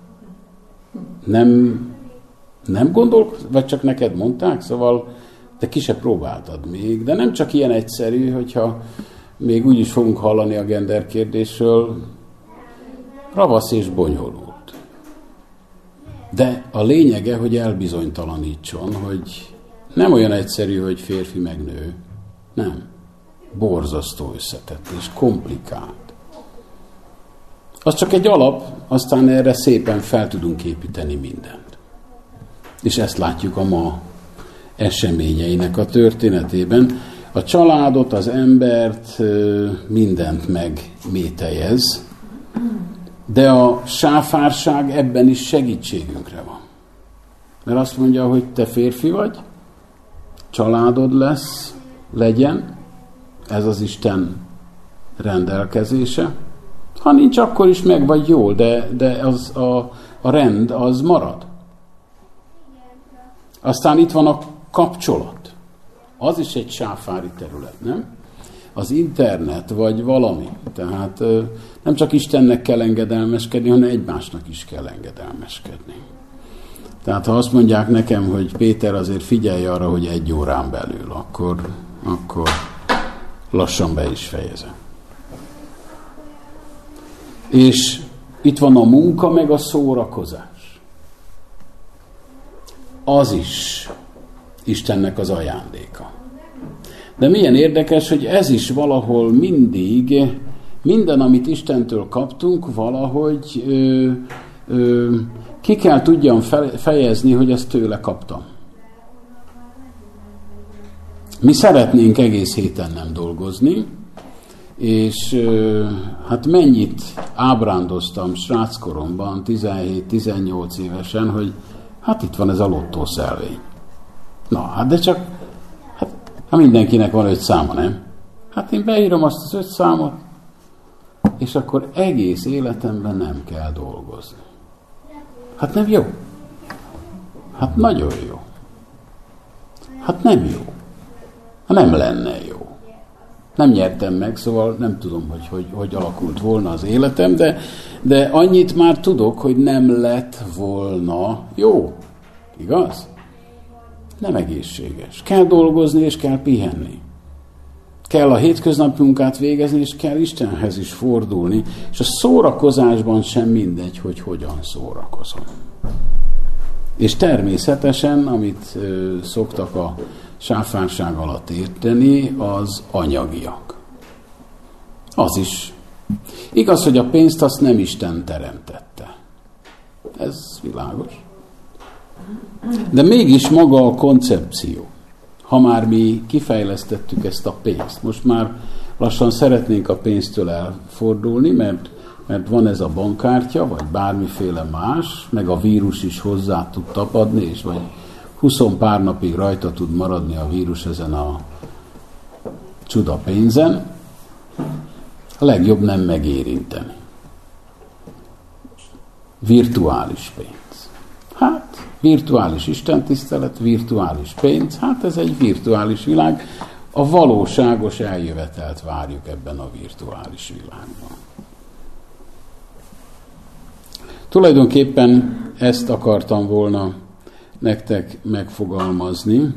[SPEAKER 3] Nem gondolkozz, vagy csak neked mondták? Szóval te ki se próbáltad még. De nem csak ilyen egyszerű, hogyha még úgy is fogunk hallani a gender kérdésről, ravasz és bonyolult. De a lényege, hogy elbizonytalanítson, hogy nem olyan egyszerű, hogy férfi meg nő. Nem. Borzasztó összetett és komplikált. Az csak egy alap, aztán erre szépen fel tudunk építeni mindent. És ezt látjuk a ma eseményeinek a történetében. A családot, az embert, mindent megmételjez, de a sáfárság ebben is segítségünkre van. Mert azt mondja, hogy te férfi vagy, családod lesz, legyen, ez az Isten rendelkezése. Ha nincs, akkor is meg vagy jól, de az a rend az marad. Aztán itt van a kapcsolat. Az is egy sáfári terület, nem? Az internet, vagy valami. Tehát nem csak Istennek kell engedelmeskedni, hanem egymásnak is kell engedelmeskedni. Tehát ha azt mondják nekem, hogy Péter, azért figyelj arra, hogy 1 órán belül, akkor lassan be is fejezem. És itt van a munka, meg a szórakozás. Az is Istennek az ajándéka. De milyen érdekes, hogy ez is valahol mindig, minden, amit Istentől kaptunk, valahogy ki kell tudjam fejezni, hogy ezt tőle kaptam. Mi szeretnénk egész héten nem dolgozni, és hát mennyit ábrándoztam sráckoromban, 17-18 évesen, hogy hát itt van ez a lottószelvény. Na, hát de csak, hát mindenkinek van 5 száma, nem? Hát én beírom azt az 5 számot, és akkor egész életemben nem kell dolgozni. Hát nem jó. Hát nagyon jó. Hát nem jó. Nem lenne jó. Nem nyertem meg, szóval nem tudom, hogy alakult volna az életem, de annyit már tudok, hogy nem lett volna jó. Igaz? Nem egészséges. Kell dolgozni, és kell pihenni. Kell a hétköznapi munkát végezni, és kell Istenhez is fordulni, és a szórakozásban sem mindegy, hogy hogyan szórakozom. És természetesen, amit szoktak a sáfárság alatt érteni, az anyagiak. Az is. Igaz, hogy a pénzt azt nem Isten teremtette. Ez világos. De mégis maga a koncepció. Ha már mi kifejlesztettük ezt a pénzt, most már lassan szeretnénk a pénztől elfordulni, mert van ez a bankkártya, vagy bármiféle más, meg a vírus is hozzá tud tapadni, és vagy 20 pár napig rajta tud maradni a vírus ezen a csuda pénzen, a legjobb nem megérinteni. Virtuális pénz. Hát, virtuális istentisztelet, virtuális pénz, hát ez egy virtuális világ. A valóságos eljövetelt várjuk ebben a virtuális világban. Tulajdonképpen ezt akartam volna nektek megfogalmazni,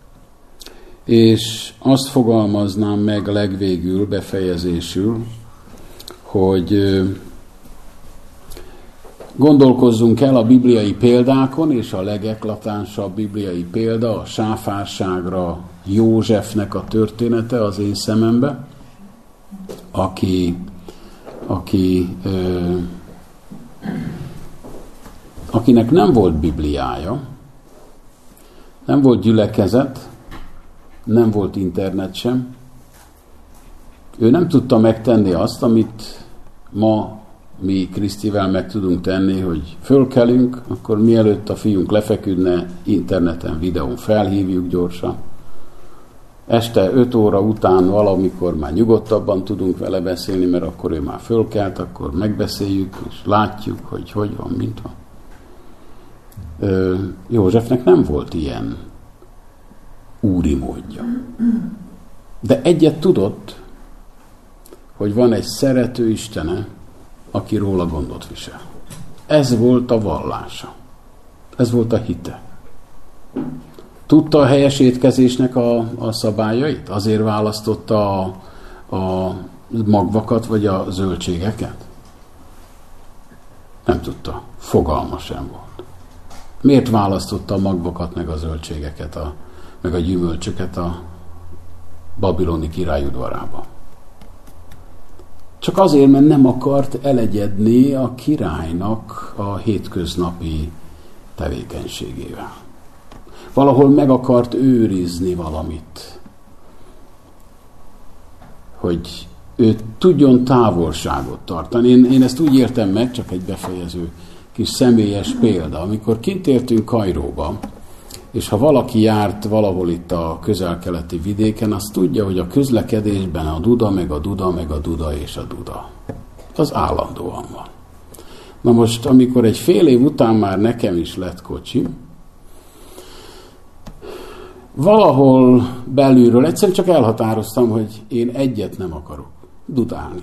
[SPEAKER 3] és azt fogalmaznám meg legvégül, befejezésül, hogy gondolkozzunk el a bibliai példákon, és a legeklatánsabb bibliai példa a sáfárságra Józsefnek a története az én szemembe, akinek nem volt Bibliája, nem volt gyülekezet, nem volt internet sem. Ő nem tudta megtenni azt, amit ma mi Krisztivel meg tudunk tenni, hogy fölkelünk, akkor mielőtt a fiunk lefeküdne, interneten, videón felhívjuk gyorsan. Este 5 óra után valamikor már nyugodtabban tudunk vele beszélni, mert akkor ő már fölkelt, akkor megbeszéljük, és látjuk, hogy van, mint van. Józsefnek nem volt ilyen úri módja. De egyet tudott, hogy van egy szerető Istene, aki róla gondot visel. Ez volt a vallása. Ez volt a hite. Tudta a helyes étkezésnek a szabályait? Azért választotta a magvakat vagy a zöldségeket? Nem tudta. Fogalma sem volt. Miért választotta a magvakat meg a zöldségeket, meg a gyümölcsöket a babiloni király udvarába? Csak azért, mert nem akart elegyedni a királynak a hétköznapi tevékenységével. Valahol meg akart őrizni valamit, hogy ő tudjon távolságot tartani. Én ezt úgy értem meg, csak egy befejező kis személyes példa. Amikor kint értünk Kairóba, és ha valaki járt valahol itt a közel-keleti vidéken, az tudja, hogy a közlekedésben a duda, meg a duda, meg a duda és a duda. Az állandóan van. Na most, amikor egy fél év után már nekem is lett kocsi, valahol belülről egyszerűen csak elhatároztam, hogy én egyet nem akarok, dudálni.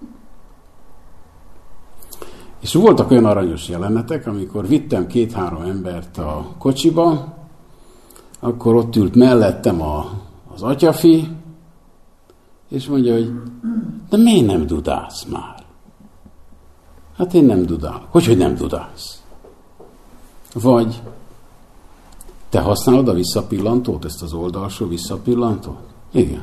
[SPEAKER 3] És voltak olyan aranyos jelenetek, amikor vittem 2-3 embert a kocsiba, akkor ott ült mellettem az atyafi, és mondja, hogy de miért nem dudálsz már? Hát én nem dudálok. Hogy nem dudálsz? Vagy te használod a visszapillantót, ezt az oldalsó visszapillantót? Igen.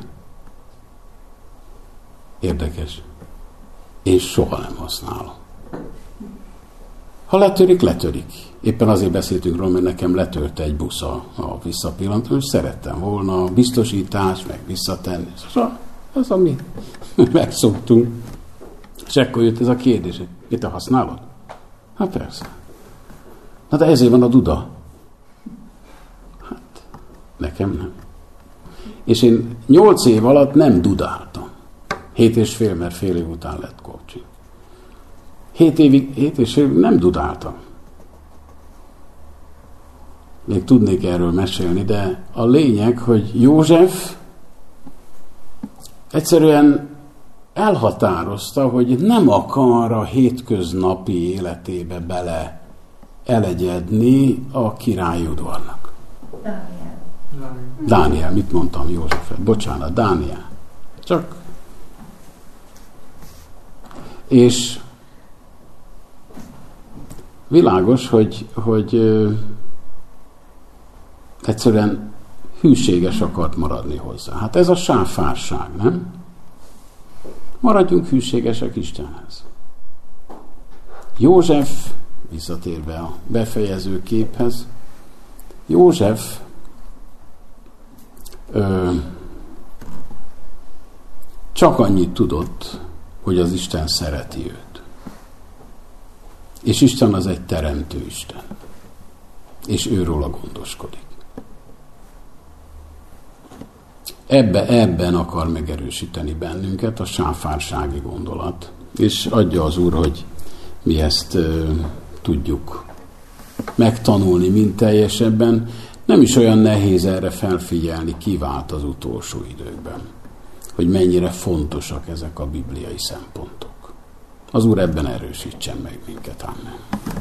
[SPEAKER 3] Érdekes. Én soha nem használom. Ha letörik, letörik. Éppen azért beszéltünk róla, mert nekem letörte egy busz a visszapillantó, és szerettem volna biztosítás, meg visszatenni. Az, amit megszoktunk. És ekkor jött ez a kérdés, hogy te használod? Hát persze. Na de ezért van a duda. Hát, nekem nem. És én 8 év alatt nem dudáltam. 7,5, mert fél év után lett coaching. 7 és fél nem dudáltam. Még tudnék erről mesélni, de a lényeg, hogy József egyszerűen elhatározta, hogy nem akar a hétköznapi életébe bele elegyedni a királyi udvarnak. Dániel, mit mondtam Józsefet? Bocsánat, Dániel. Csak. És világos, hogy egyszerűen hűséges akart maradni hozzá. Hát ez a sáfárság, nem? Maradjunk hűségesek Istenhez. József, visszatérve a befejező képhez, József csak annyit tudott, hogy az Isten szereti őt. És Isten az egy teremtő Isten. És őróla gondoskodik. Ebben akar megerősíteni bennünket a sáfársági gondolat. És adja az Úr, hogy mi ezt tudjuk megtanulni mind teljesebben. Nem is olyan nehéz erre felfigyelni, kivált az utolsó időkben, hogy mennyire fontosak ezek a bibliai szempontok. Az Úr ebben erősítsen meg minket. Amen.